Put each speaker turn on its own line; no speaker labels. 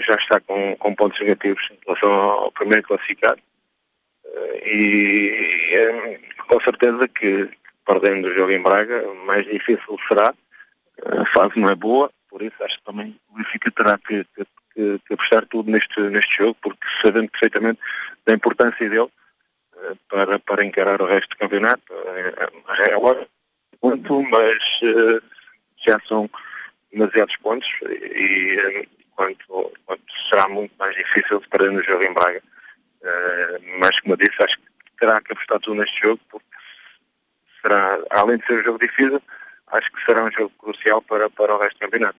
já está com pontos negativos em relação ao primeiro classificado. E com certeza que perdendo o jogo em Braga, mais difícil será. A fase não é boa, por isso acho que também o Benfica terá que apostar tudo neste jogo, porque sabendo perfeitamente da importância dele para encarar o resto do campeonato. Agora, mas já são demasiados pontos e quanto será muito mais difícil de perder no jogo em Braga. Mas como eu disse, acho que terá que apostar tudo neste jogo, porque será, além de ser um jogo difícil, acho que será um jogo crucial para o resto do campeonato.